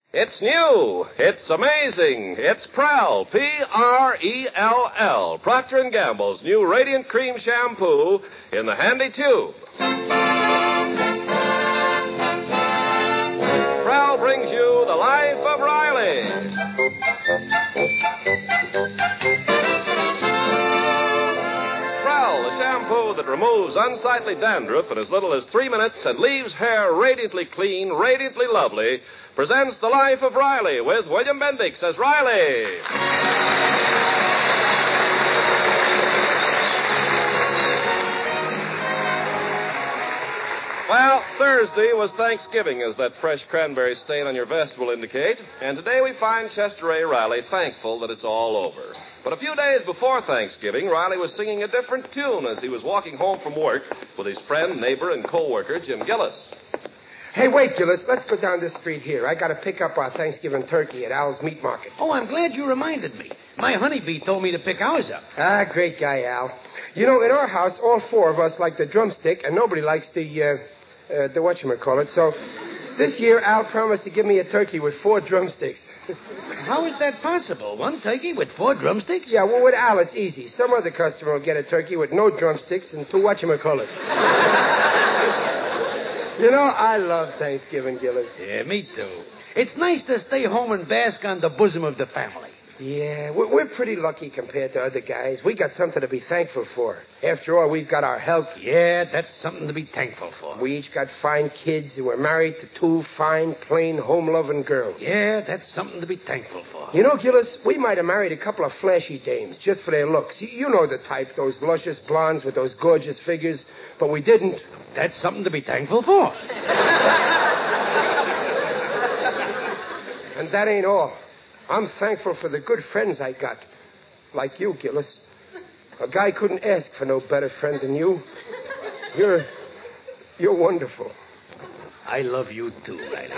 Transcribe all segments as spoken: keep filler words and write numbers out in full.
It's new. It's amazing. It's Prell, P R E L L, Procter and Gamble's new Radiant Cream Shampoo in the handy tube. Prell brings you The Life of Riley. Prell, the shampoo that removes unsightly dandruff in as little as three minutes and leaves hair radiantly clean, radiantly lovely, presents The Life of Riley with William Bendix as Riley. Well, Thursday was Thanksgiving, as that fresh cranberry stain on your vest will indicate, and today we find Chester A. Riley thankful that it's all over. But a few days before Thanksgiving, Riley was singing a different tune as he was walking home from work with his friend, neighbor, and co-worker, Jim Gillis. Hey, wait, Gillis. Let's go down this street here. I got to pick up our Thanksgiving turkey at Al's Meat Market. Oh, I'm glad you reminded me. My honeybee told me to pick ours up. Ah, great guy, Al. You know, in our house, all four of us like the drumstick, and nobody likes the, uh, uh, the whatchamacallit. So this year, Al promised to give me a turkey with four drumsticks. How is that possible? One turkey with four drumsticks? Yeah, well, with Al, it's easy. Some other customer will get a turkey with no drumsticks and two whatchamacallits. You know, I love Thanksgiving, Gillis. Yeah, me too. It's nice to stay home and bask on the bosom of the family. Yeah, we're, we're pretty lucky compared to other guys. We got something to be thankful for. After all, we've got our health. Yeah, that's something to be thankful for. We each got fine kids, and we're married to two fine, plain, home-loving girls. Yeah, that's something to be thankful for. You know, Gillis, we might have married a couple of flashy dames just for their looks. You, you know the type, those luscious blondes with those gorgeous figures, but we didn't. That's something to be thankful for. And that ain't all. I'm thankful for the good friends I got. Like you, Gillis. A guy couldn't ask for no better friend than you. You're... you're wonderful. I love you too, Riley.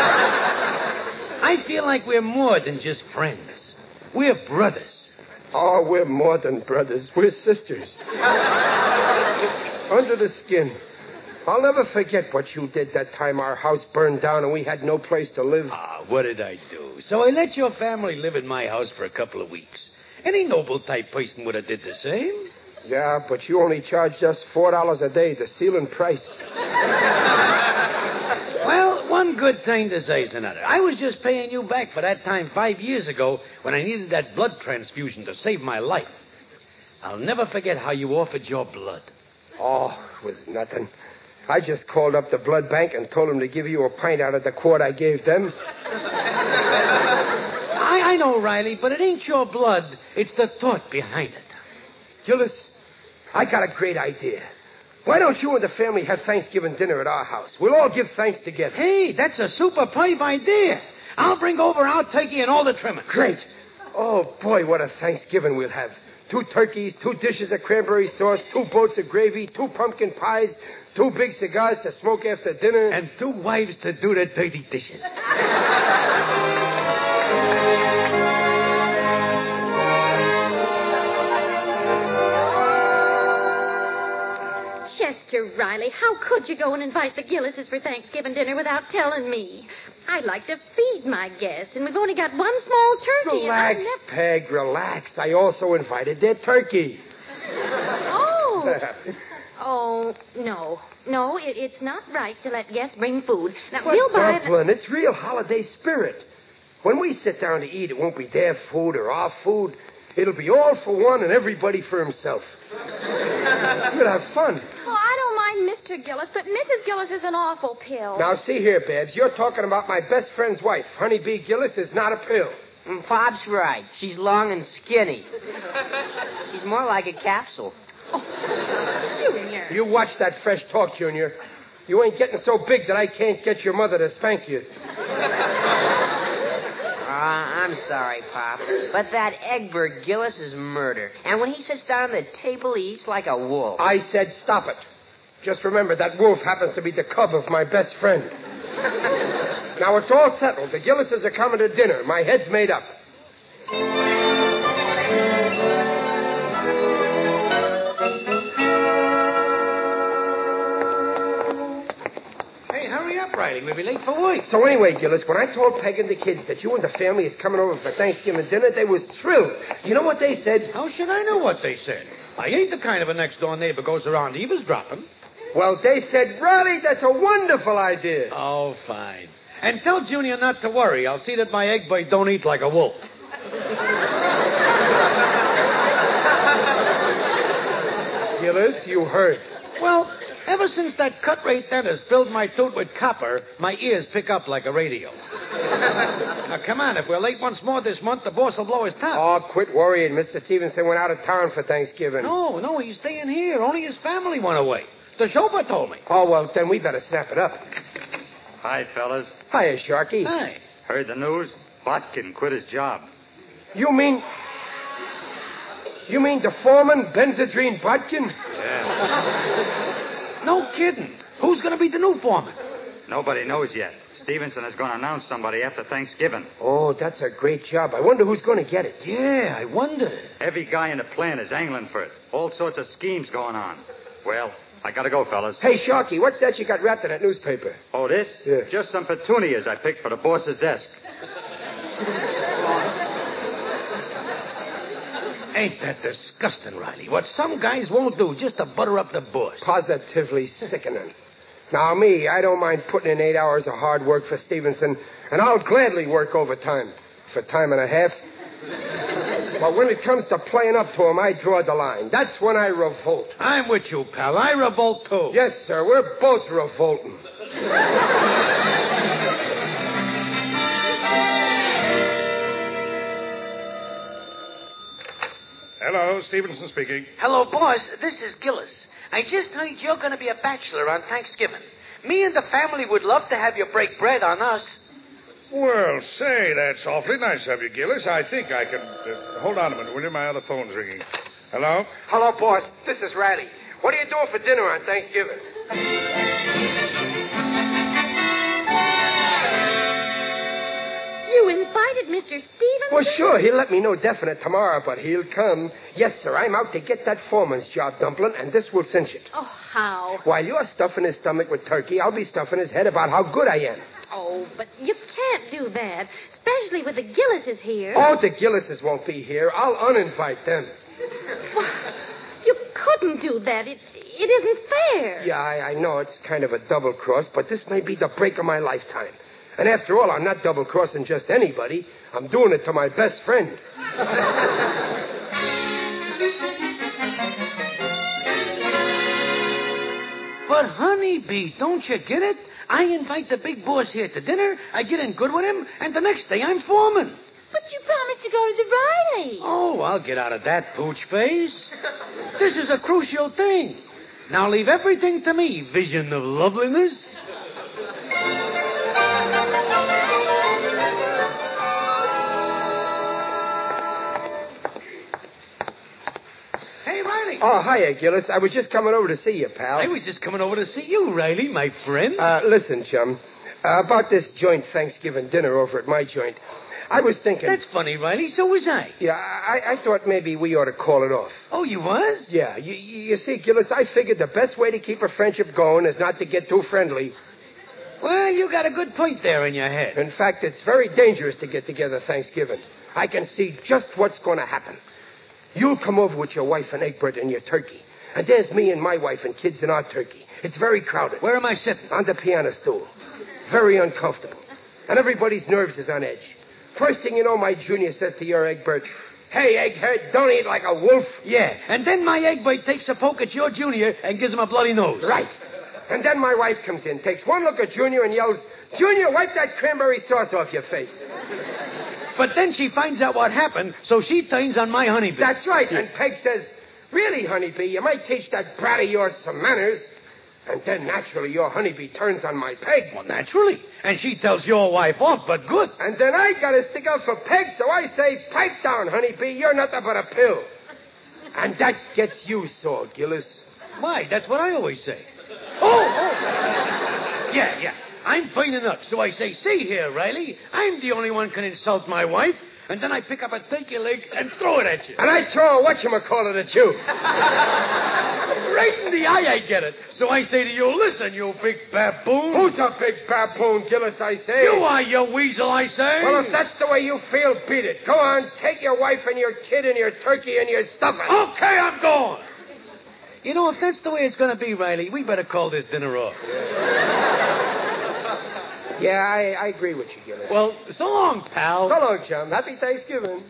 I feel like we're more than just friends. We're brothers. Oh, we're more than brothers. We're sisters. Under the skin. I'll never forget what you did that time our house burned down and we had no place to live. Ah, what did I do? So I let your family live in my house for a couple of weeks. Any noble-type person would have did the same. Yeah, but you only charged us four dollars a day, the ceiling price. Well, one good thing deserves another. I was just paying you back for that time five years ago when I needed that blood transfusion to save my life. I'll never forget how you offered your blood. Oh, it was nothing. I just called up the blood bank and told them to give you a pint out of the quart I gave them. I, I know, Riley, but it ain't your blood. It's the thought behind it. Gillis, I got a great idea. Why don't you and the family have Thanksgiving dinner at our house? We'll all give thanks together. Hey, that's a super pipe idea. I'll bring over our turkey and all the trimmings. Great. Oh, boy, what a Thanksgiving we'll have. Two turkeys, two dishes of cranberry sauce, two boats of gravy, two pumpkin pies, two big cigars to smoke after dinner. And two wives to do the dirty dishes. Chester Riley, how could you go and invite the Gillises for Thanksgiving dinner without telling me? I'd like to feed my guests, and we've only got one small turkey. Relax, and never... Peg, relax. I also invited their turkey. Oh. Oh, no. No, it, it's not right to let guests bring food. Now, But we'll buy... Dublin, the... it's real holiday spirit. When we sit down to eat, it won't be their food or our food. It'll be all for one and everybody for himself. We'll have fun. Oh, I don't mind Mister Gillis, but Missus Gillis is an awful pill. Now, see here, Babs. You're talking about my best friend's wife. Honeybee Gillis is not a pill. Mm, Bob's right. She's long and skinny. She's more like a capsule. Junior. You watch that fresh talk, Junior. You ain't getting so big that I can't get your mother to spank you. Uh, I'm sorry, Pop, but that Egbert Gillis is murder. And when he sits down at the table, he eats like a wolf. I said stop it. Just remember, that wolf happens to be the cub of my best friend. Now, it's all settled. The Gillises are coming to dinner. My head's made up. Riley. We'll be late for work. So anyway, Gillis, when I told Peg and the kids that you and the family is coming over for Thanksgiving dinner, they was thrilled. You know what they said? How should I know what they said? I ain't the kind of a next-door neighbor goes around eavesdropping. Well, they said, Riley, that's a wonderful idea. Oh, fine. And tell Junior not to worry. I'll see that my egg bite don't eat like a wolf. Gillis, you heard. Well, ever since that cut-rate dentist filled my tooth with copper, my ears pick up like a radio. Now, come on. If we're late once more this month, the boss will blow his top. Oh, quit worrying. Mister Stevenson went out of town for Thanksgiving. No, no, he's staying here. Only his family went away. The chauffeur told me. Oh, well, then we better snap it up. Hi, fellas. Hiya, Sharky. Hi. Heard the news? Botkin quit his job. You mean... You mean the foreman, Benzedrine Botkin? Yeah. No kidding. Who's going to be the new foreman? Nobody knows yet. Stevenson is going to announce somebody after Thanksgiving. Oh, that's a great job. I wonder who's going to get it. Yeah, I wonder. Every guy in the plant is angling for it. All sorts of schemes going on. Well, I gotta go, fellas. Hey, Sharky, what's that you got wrapped in that newspaper? Oh, this? Yeah. Just some petunias I picked for the boss's desk. Ain't that disgusting, Riley? What some guys won't do just to butter up the boss. Positively sickening. Now, me, I don't mind putting in eight hours of hard work for Stevenson, and I'll gladly work overtime for time and a half. But when it comes to playing up to him, I draw the line. That's when I revolt. I'm with you, pal. I revolt, too. Yes, sir. We're both revolting. Hello, Stevenson speaking. Hello, boss. This is Gillis. I just heard you're going to be a bachelor on Thanksgiving. Me and the family would love to have you break bread on us. Well, say, that's awfully nice of you, Gillis. I think I can... Uh, hold on a minute, will you? My other phone's ringing. Hello? Hello, boss. This is Riley. What are you doing for dinner on Thanksgiving? You invited Mister Stevenson? Well, sure. He'll let me know definite tomorrow, but he'll come. Yes, sir. I'm out to get that foreman's job, Dumplin', and this will cinch it. Oh, how? While you're stuffing his stomach with turkey, I'll be stuffing his head about how good I am. Oh, but you can't do that, especially with the Gillises here. Oh, the Gillises won't be here. I'll uninvite them. Well, you couldn't do that. It, it isn't fair. Yeah, I, I know it's kind of a double cross, but this may be the break of my lifetime. And after all, I'm not double-crossing just anybody. I'm doing it to my best friend. But, honeybee, don't you get it? I invite the big boss here to dinner, I get in good with him, and the next day I'm foreman. But you promised to go to the Riley. Oh, I'll get out of that pooch face. This is a crucial thing. Now leave everything to me, vision of loveliness. Hey, Riley. Oh, hiya, Gillis. I was just coming over to see you, pal. I was just coming over to see you, Riley, my friend. Uh, listen, chum. Uh, about this joint Thanksgiving dinner over at my joint. I was thinking... That's funny, Riley. So was I. Yeah, I, I thought maybe we ought to call it off. Oh, you was? Yeah. You, you see, Gillis, I figured the best way to keep a friendship going is not to get too friendly. Well, you got a good point there in your head. In fact, it's very dangerous to get together Thanksgiving. I can see just what's going to happen. You'll come over with your wife and Egbert and your turkey. And there's me and my wife and kids in our turkey. It's very crowded. Where am I sitting? On the piano stool. Very uncomfortable. And everybody's nerves is on edge. First thing you know, my junior says to your Egbert, "Hey, Egghead, don't eat like a wolf." Yeah, and then my Egbert takes a poke at your junior and gives him a bloody nose. Right. And then my wife comes in, takes one look at Junior and yells, "Junior, wipe that cranberry sauce off your face." But then she finds out what happened, so she turns on my honeybee. That's right. And Peg says, "Really, honeybee, you might teach that brat of yours some manners." And then, naturally, your honeybee turns on my Peg. Well, naturally. And she tells your wife off, but good. And then I got to stick up for Peg, so I say, "Pipe down, honeybee. You're nothing but a pill." And that gets you sore, Gillis. Why? That's what I always say. Oh, oh. Yeah, yeah. I'm burning up, so I say, "See here, Riley. I'm the only one can insult my wife." And then I pick up a turkey leg and throw it at you. And I throw a whatchamacallit at you. Right in the eye, I get it. So I say to you, listen, you big baboon. Who's a big baboon, Gillis, I say? You are, you weasel, I say. Well, if that's the way you feel, beat it. Go on, take your wife and your kid and your turkey and your stuffing. Okay, I'm going. You know, if that's the way it's going to be, Riley, we better call this dinner off. Yeah, I, I agree with you, Gillis. Well, so long, pal. So long, chum. Happy Thanksgiving.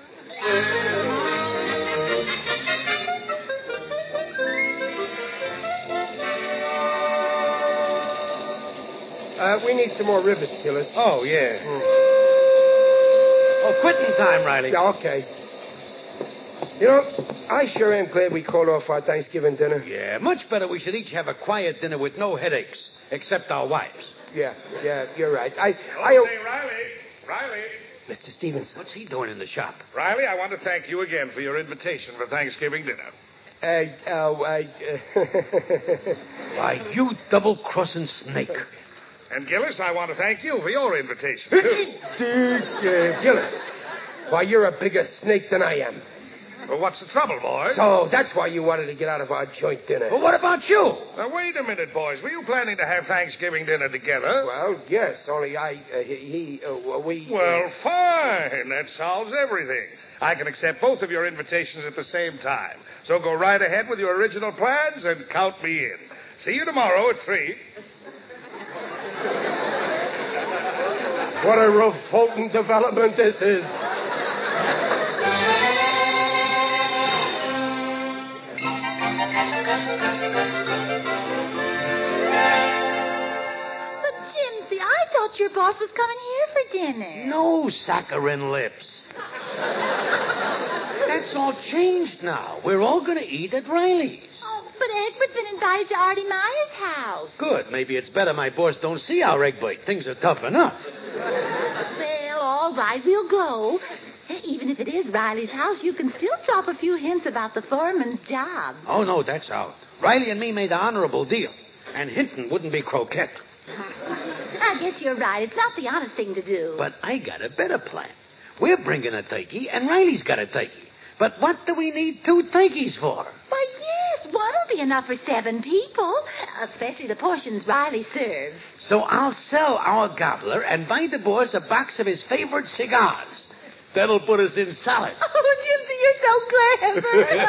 Uh, we need some more rivets, Gillis. Oh, yeah. Mm. Oh, quitting time, Riley. Yeah, okay. You know, I sure am glad we called off our Thanksgiving dinner. Yeah, much better we should each have a quiet dinner with no headaches, except our wives. Yeah, yeah, you're right. I, Oh, I. say, Riley. Riley. Mister Stevenson. What's he doing in the shop? Riley, I want to thank you again for your invitation for Thanksgiving dinner. Uh, uh, I, uh... Why, you double-crossing snake. And Gillis, I want to thank you for your invitation, too. uh, Gillis, why, you're a bigger snake than I am. Well, what's the trouble, boys? So that's why you wanted to get out of our joint dinner. Well, what about you? Now, wait a minute, boys. Were you planning to have Thanksgiving dinner together? Well, yes, only I, uh, he, he uh, we... Uh... Well, fine. That solves everything. I can accept both of your invitations at the same time. So go right ahead with your original plans and count me in. See you tomorrow at three. What a revolting development this is. Your boss was coming here for dinner. No saccharine lips. That's all changed now. We're all going to eat at Riley's. Oh, but Egbert's been invited to Artie Meyer's house. Good. Maybe it's better my boss don't see our Egbert. Things are tough enough. Well, all right, we'll go. Even if it is Riley's house, you can still drop a few hints about the foreman's job. Oh, no, that's out. Riley and me made the honorable deal. And Hinton wouldn't be croquette. I guess you're right. It's not the honest thing to do. But I got a better plan. We're bringing a turkey, and Riley's got a turkey. But what do we need two turkeys for? Why, yes, one'll be enough for seven people, especially the portions Riley serves. So I'll sell our gobbler and buy the boss a box of his favorite cigars. That'll put us in solid. Oh, Gypsy, you're so clever.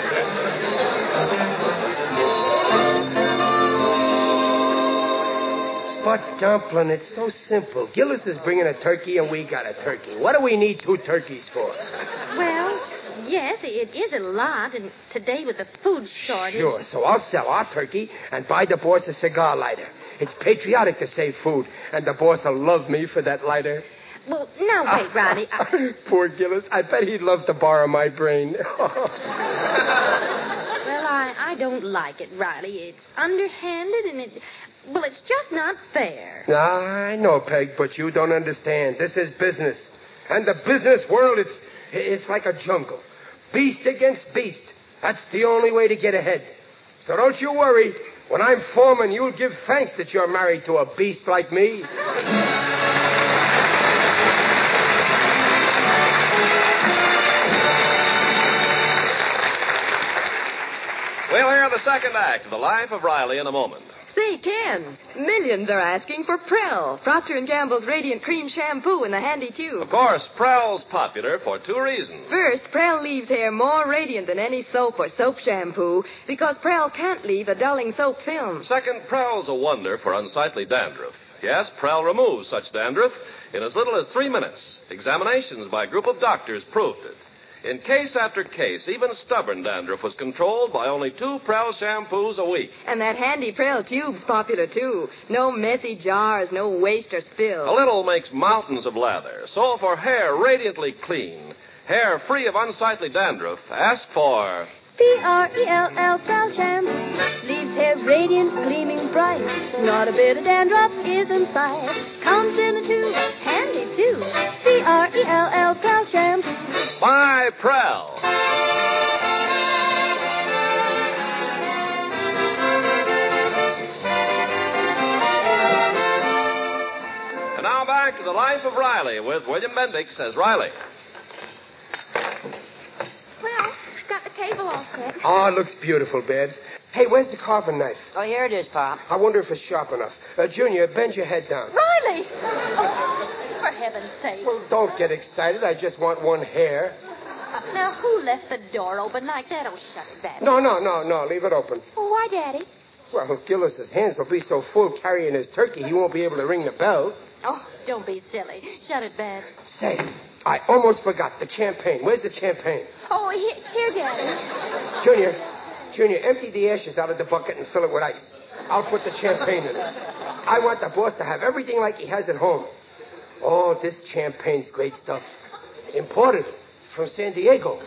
But, Dumplin', it's so simple. Gillis is bringing a turkey, and we got a turkey. What do we need two turkeys for? Well, yes, it is a lot, and today with the food shortage... Sure, so I'll sell our turkey and buy the boss a cigar lighter. It's patriotic to save food, and the boss will love me for that lighter. Well, now, wait, Ronnie. I... Poor Gillis. I bet he'd love to borrow my brain. Well, I, I don't like it, Riley. It's underhanded, and it... Well, it's just not fair. I know, Peg, but you don't understand. This is business. And the business world, it's it's like a jungle. Beast against beast. That's the only way to get ahead. So don't you worry. When I'm foreman, you'll give thanks that you're married to a beast like me. We'll hear the second act of The Life of Riley in a moment. Say, Ken, millions are asking for Prell, Procter and Gamble's Radiant Cream Shampoo in the handy tube. Of course, Prell's popular for two reasons. First, Prell leaves hair more radiant than any soap or soap shampoo because Prell can't leave a dulling soap film. Second, Prell's a wonder for unsightly dandruff. Yes, Prell removes such dandruff in as little as three minutes. Examinations by a group of doctors proved it. In case after case, even stubborn dandruff was controlled by only two Prell shampoos a week. And that handy Prell tube's popular, too. No messy jars, no waste or spill. A little makes mountains of lather. So for hair radiantly clean, hair free of unsightly dandruff, ask for... P R E L L Prell Shampoo. Leaves hair radiant, gleaming bright. Not a bit of dandruff is in sight. Comes in a tube, handy too. P R E L L Prell Shampoo. By Prell. And now back to The Life of Riley with William Bendix as Riley. Well, got the table all set. Oh, it looks beautiful, Babs. Hey, where's the carving knife? Oh, here it is, Pop. I wonder if it's sharp enough. Uh, Junior, bend your head down. Riley! Oh, for heaven's sake. Well, don't get excited. I just want one hair. Now, who left the door open like that? Oh, shut it, Babs. No, no, no, no. Leave it open. Oh, why, Daddy? Well, Gillis's hands will be so full carrying his turkey, he won't be able to ring the bell. Oh, don't be silly. Shut it, Babs. Say, I almost forgot the champagne. Where's the champagne? Oh, here, here Daddy. Junior, Junior, empty the ashes out of the bucket and fill it with ice. I'll put the champagne in it. I want the boss to have everything like he has at home. Oh, this champagne's great stuff. Imported from San Diego.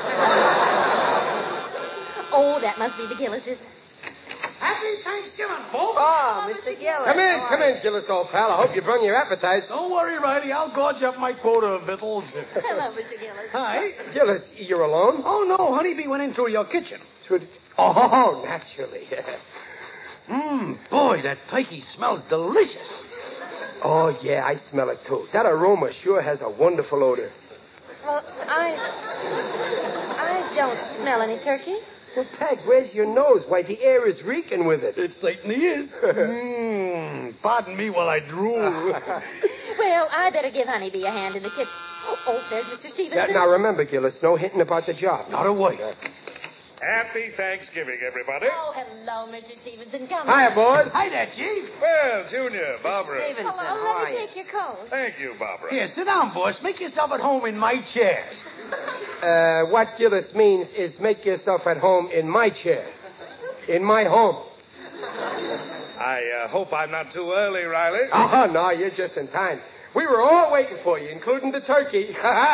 Oh, that must be the Gillises. Happy Thanksgiving, folks. Oh, Mister Gillis. Come in, how come are in, Gillis, old pal. I hope you brung your appetite. Don't worry, Riley. I'll gorge up my quota of victuals. Hello, Mister Gillis. Hi. Gillis, you're alone? Oh, no. Honeybee went into your kitchen. Oh, naturally. Mmm, boy, that turkey smells delicious. Oh, yeah, I smell it, too. That aroma sure has a wonderful odor. Well, I... I don't smell any turkey. Well, Peg, where's your nose? Why, the air is reeking with it. It certainly is. Mmm, pardon me while I drool. Well, I better give Honeybee a hand in the kitchen. Oh, oh there's Mister Stevenson. Yeah, now, remember, Gillis, no hinting about the job. Not a word. Happy Thanksgiving, everybody. Oh, hello, Mister Stevenson. Come Hiya, in. boys. Hi there, Chief. Well, Junior, Barbara. Stevenson, Hello, how let are me you? take your coat. Thank you, Barbara. Here, sit down, boss. Make yourself at home in my chair. Uh, what Gillis means is make yourself at home in my chair. In my home. I uh, hope I'm not too early, Riley. Oh, no, you're just in time. We were all waiting for you, including the turkey.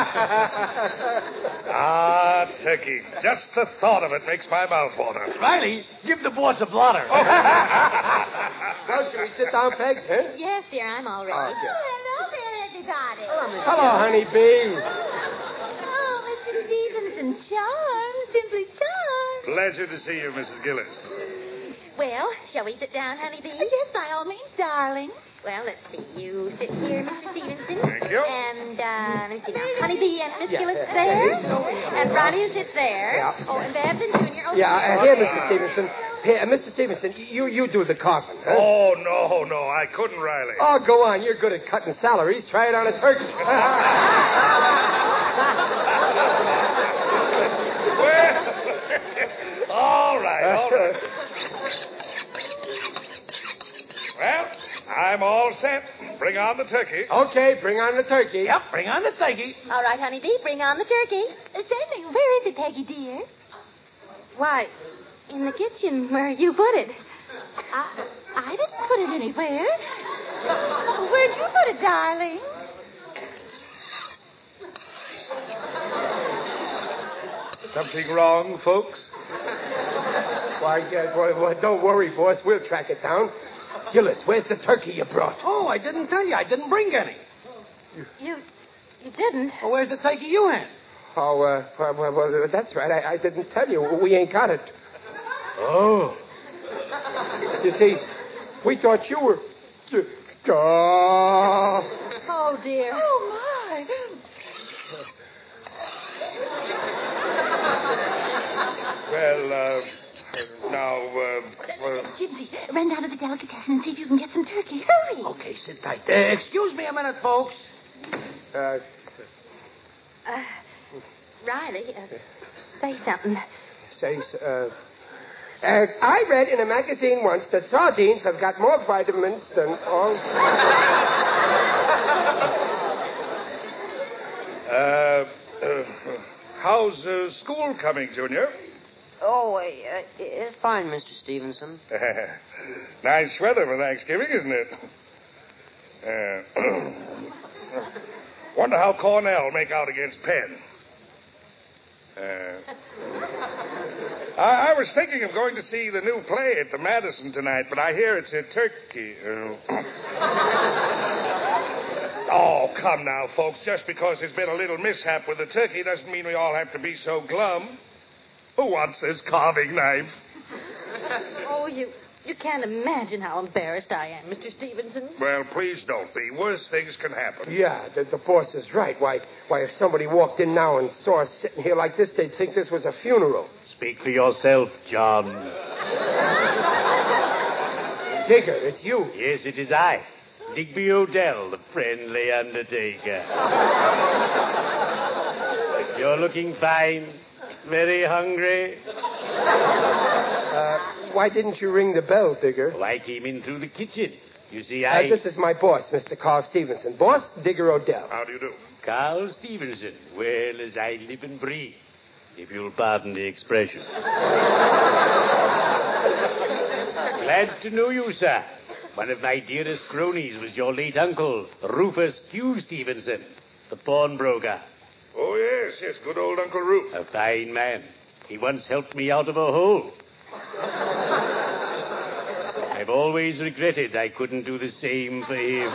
Ah, turkey. Just the thought of it makes my mouth water. Riley, give the boss a blotter. Well, should we sit down, Peg? Huh? Yes, dear, I'm all ready. Oh, yeah. hello there, everybody. Hello, honeybee. Oh, Mister Stevenson, charmed, simply charmed. Pleasure to see you, Missus Gillis. Well, shall we sit down, Honeybee? Yes, by all means, darling. Well, let's see. You sit here, Mister Stevenson. Thank you. And, uh, let me see now. Honeybee and Miss Yeah. Gillis there. And Ronnie who sits there. Yeah. Oh, and Babs and Junior. Oh, Yeah, uh, here. here, Mister Stevenson. Here, uh, Mister Stevenson, you you do the carving, huh? Oh, no, no, I couldn't, Riley. Oh, go on. You're good at cutting salaries. Try it on a turkey. Well, all right, all right. Well, I'm all set. Bring on the turkey. Okay, bring on the turkey. Yep, bring on the turkey. All right, Honeybee, bring on the turkey. Certainly. Where is it, Peggy, dear? Why, in the kitchen where you put it. I, I didn't put it anywhere. Where'd you put it, darling? Something wrong, folks? Why, uh, boy, boy, don't worry, boss. We'll track it down. Gillis, where's the turkey you brought? Oh, I didn't tell you. I didn't bring any. You, you didn't? Well, where's the turkey you had? Oh, uh, well, well, well, that's right. I, I didn't tell you. We ain't got it. Oh. You see, we thought you were... Oh. Oh, dear. Oh, my. Well, uh, now, uh, well, Gypsy, run down to the delicatessen and see if you can get some turkey. Hurry. Okay, sit tight. Uh, excuse me a minute, folks. Uh, Uh, Riley, uh, say something. say, uh, uh, I read in a magazine once that sardines have got more vitamins than all... uh, uh, how's uh, school coming, Junior? Oh, uh, it's fine, Mister Stevenson. Nice weather for Thanksgiving, isn't it? Uh, wonder how Cornell make out against Penn. Uh, I, I was thinking of going to see the new play at the Madison tonight, but I hear it's in Turkey. Uh, oh, come now, folks. Just because there's been a little mishap with the turkey doesn't mean we all have to be so glum. Who wants this carving knife? Oh, you you can't imagine how embarrassed I am, Mister Stevenson. Well, please don't be. Worse things can happen. Yeah, the, the boss is right. Why, why, if somebody walked in now and saw us sitting here like this, they'd think this was a funeral. Speak for yourself, John. Digger, it's you. Yes, it is I. Digby Odell, the friendly undertaker. You're looking fine. Very hungry. Uh, why didn't you ring the bell, Digger? Oh, I came in through the kitchen. You see, I... Uh, this is my boss, Mister Carl Stevenson. Boss, Digger Odell. How do you do? Carl Stevenson. Well, as I live and breathe, if you'll pardon the expression. Glad to know you, sir. One of my dearest cronies was your late uncle, Rufus Q. Stevenson, the pawnbroker. Oh, yes, yes, good old Uncle Rufus. A fine man. He once helped me out of a hole. I've always regretted I couldn't do the same for him.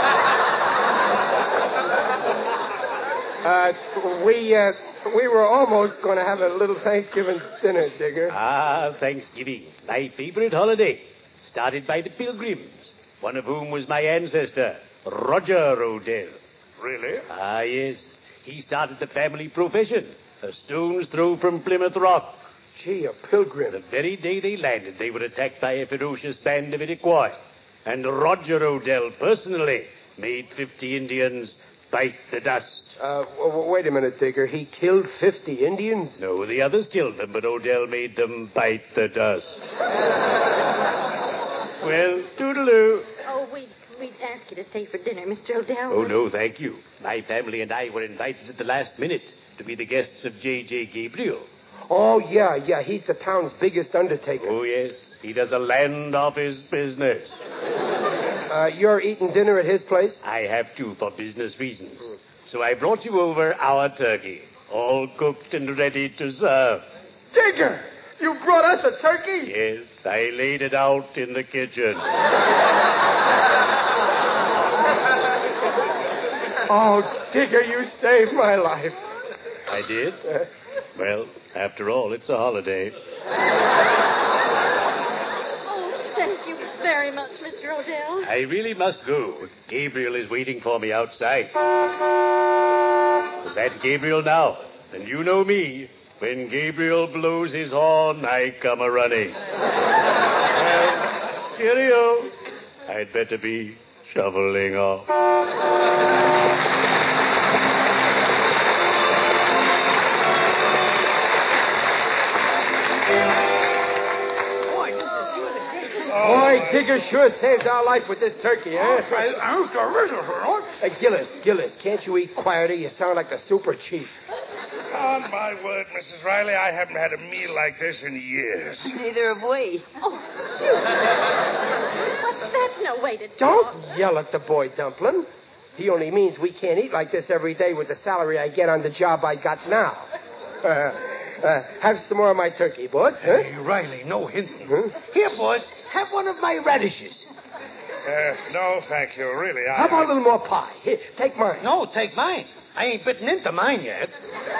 Uh, we, uh, we were almost going to have a little Thanksgiving dinner, Digger. Ah, Thanksgiving, my favorite holiday. Started by the Pilgrims, one of whom was my ancestor, Roger Odell. Really? Ah, yes. He started the family profession, a stone's throw from Plymouth Rock. Gee, a pilgrim. The very day they landed, they were attacked by a ferocious band of Iroquois. And Roger Odell personally made fifty Indians bite the dust. Uh, w- w- wait a minute, Digger. He killed fifty Indians? No, the others killed them, but Odell made them bite the dust. Well, toodaloo. Oh, we'd, we'd ask you to stay for dinner, Mister Odell. Oh, no, thank you. My family and I were invited at the last minute to be the guests of J J. Gabriel. Oh, yeah, yeah. He's the town's biggest undertaker. Oh, yes. He does a land office business. Uh, you're eating dinner at his place? I have to for business reasons. So I brought you over our turkey, all cooked and ready to serve. Digger! You brought us a turkey? Yes, I laid it out in the kitchen. Oh, Digger, you saved my life. I did? Well, after all, it's a holiday. Oh, thank you very much, Mister Odell. I really must go. Gabriel is waiting for me outside. But that's Gabriel now. And you know me. When Gabriel blows his horn, I come a-running. Well, cheerio. I'd better be shoveling off. Boy, Digger sure saved our life with this turkey, eh? Oh, Uh, Gillis, Gillis, can't you eat quieter? You sound like the super chief. On my word, Missus Riley, I haven't had a meal like this in years. Neither have we. Oh, shoot. Well, that's no way to talk. Don't yell at the boy, Dumplin'. He only means we can't eat like this every day with the salary I get on the job I got now. Uh, uh, have some more of my turkey, boss. Huh? Hey, Riley, no hinting. Huh? Here, boss, have one of my radishes. Uh, no, thank you, really. I... How about a little more pie? Here, take mine. No, take mine. I ain't bitten into mine yet.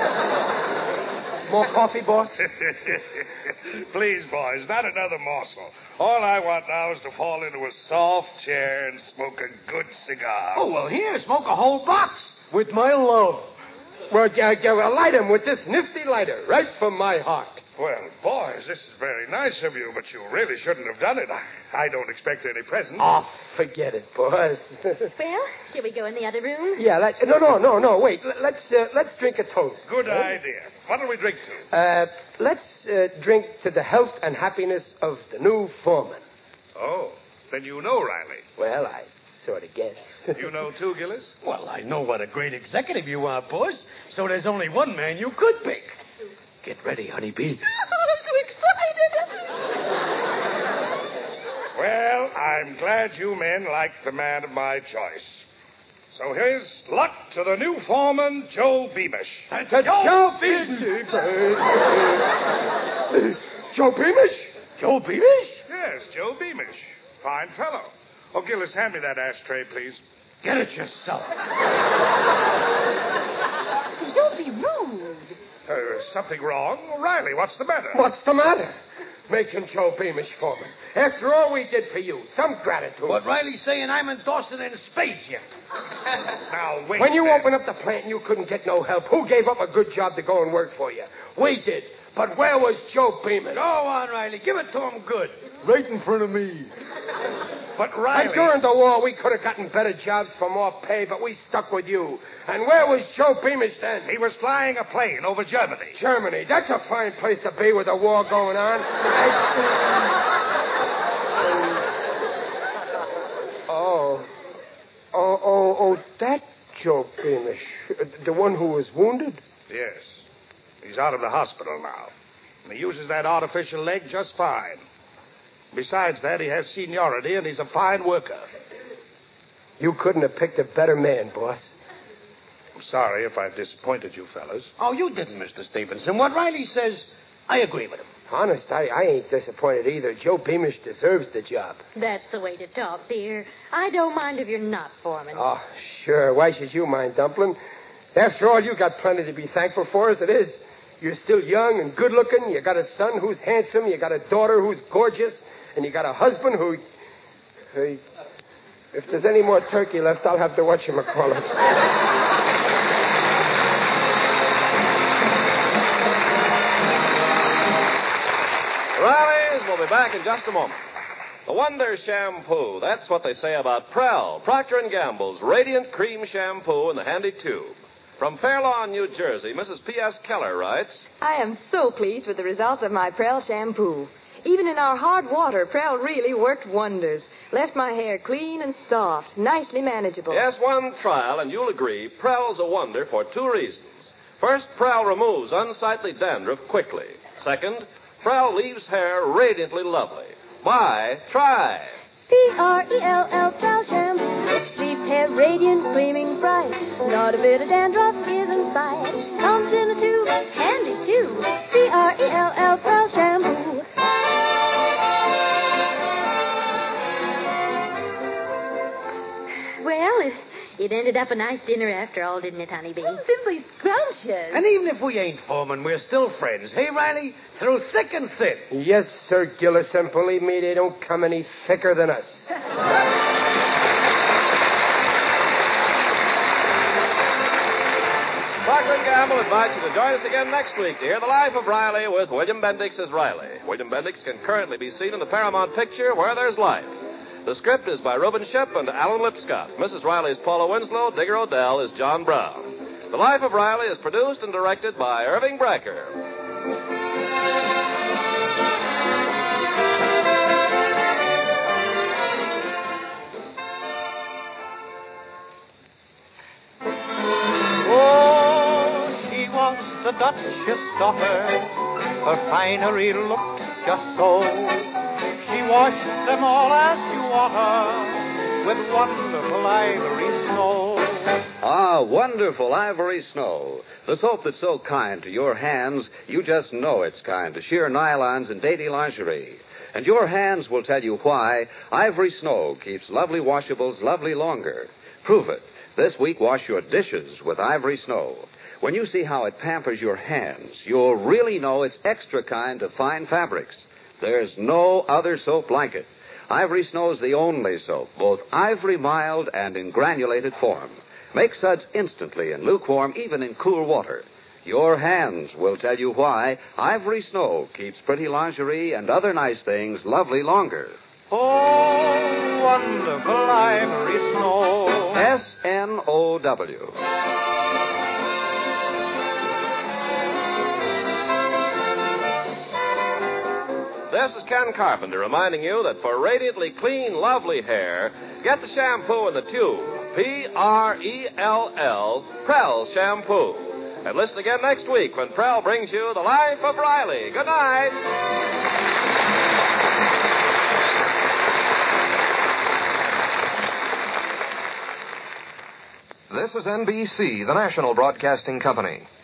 More coffee, boss? Please, boys, not another morsel. All I want now is to fall into a soft chair and smoke a good cigar. Oh, well, here, smoke a whole box. With my love. Well, uh, uh, light him with this nifty lighter, right from my heart. Well, boys, this is very nice of you, but you really shouldn't have done it. I, I don't expect any present. Oh, forget it, boys. Well, shall we go in the other room? Yeah, let, no, no, no, no, wait. L- Let's uh, let's drink a toast. Good idea. What'll we drink to? Uh, let's uh, drink to the health and happiness of the new foreman. Oh, then you know Riley. Well, I sort of guess. You know too, Gillis? Well, I know what a great executive you are, boss. So there's only one man you could pick. Get ready, honeybee. Oh, I'm so excited. Well, I'm glad you men like the man of my choice. So here's luck to the new foreman, Joe Beamish. To Joe Beamish. Joe Beamish? Joe Beamish? Yes, Joe Beamish. Fine fellow. Oh, Gillis, hand me that ashtray, please. Get it yourself. Don't be rude. Uh, something wrong? Riley, what's the matter? What's the matter? Making Joe Beamish foreman. After all we did for you, some gratitude. What Riley's saying, I'm endorsing in spades here. Now, wait. When you there. opened up the plant and you couldn't get no help, who gave up a good job to go and work for you? We did. But where was Joe Beamish? Go on, Riley. Give it to him good. Right in front of me. But, Riley... And during the war, we could have gotten better jobs for more pay, but we stuck with you. And where was Joe Beamish then? He was flying a plane over Germany. Germany. That's a fine place to be with a war going on. oh. Oh, oh, oh, that Joe Beamish. The one who was wounded? Yes. He's out of the hospital now. And he uses that artificial leg just fine. Besides that, he has seniority, and he's a fine worker. You couldn't have picked a better man, boss. I'm sorry if I've disappointed you fellas. Oh, you didn't, Mister Stevenson. What Riley says, I agree with him. Honest, I, I ain't disappointed either. Joe Beamish deserves the job. That's the way to talk, dear. I don't mind if you're not foreman. Oh, sure. Why should you mind, Dumplin'? After all, you got plenty to be thankful for as it is. You're still young and good-looking. You got a son who's handsome. You got a daughter who's gorgeous. And you got a husband who... who if there's any more turkey left, I'll have to watch him call it. Riley's will be back in just a moment. The Wonder Shampoo. That's what they say about Prell, Procter and Gamble's Radiant Cream Shampoo in the handy tube. From Fair Lawn, New Jersey, Missus P S. Keller writes... I am so pleased with the results of my Prell shampoo. Even in our hard water, Prell really worked wonders. Left my hair clean and soft, nicely manageable. Yes, one trial, and you'll agree Prell's a wonder for two reasons. First, Prell removes unsightly dandruff quickly. Second, Prell leaves hair radiantly lovely. Buy, try. P R E L L, Prell shampoo. Leaves hair radiant, gleaming bright. Not a bit of dandruff is in sight. Comes in a tube, handy too. P R E L L, Prell shampoo. Well, it, it ended up a nice dinner after all, didn't it, honeybee? Oh, simply scrumptious. And even if we ain't foreman, we're still friends. Hey, Riley? Through thick and thin. Yes, Sir Gillis, and believe me, they don't come any thicker than us. Procter and Gamble invites you to join us again next week to hear the life of Riley with William Bendix as Riley. William Bendix can currently be seen in the Paramount picture Where There's Life. The script is by Reuben Ship and Alan Lipscott. Missus Riley is Paula Winslow. Digger Odell is John Brown. The Life of Riley is produced and directed by Irving Brecker. Oh, she was the Duchess' daughter. Her finery looked just so. She washed them all as you water with wonderful ivory snow. Ah, wonderful ivory snow. The soap that's so kind to your hands, you just know it's kind to sheer nylons and dainty lingerie. And your hands will tell you why Ivory Snow keeps lovely washables lovely longer. Prove it. This week, wash your dishes with Ivory Snow. When you see how it pampers your hands, you'll really know it's extra kind to fine fabrics. There's no other soap like it. Ivory Snow's the only soap, both ivory mild and in granulated form. Make suds instantly in lukewarm, even in cool water. Your hands will tell you why Ivory Snow keeps pretty lingerie and other nice things lovely longer. Oh, wonderful ivory snow. S N O W. This is Ken Carpenter reminding you that for radiantly clean, lovely hair, get the shampoo in the tube. P R E L L, Prell Shampoo. And listen again next week when Prell brings you The Life of Riley. Good night. This is N B C, the national broadcasting company.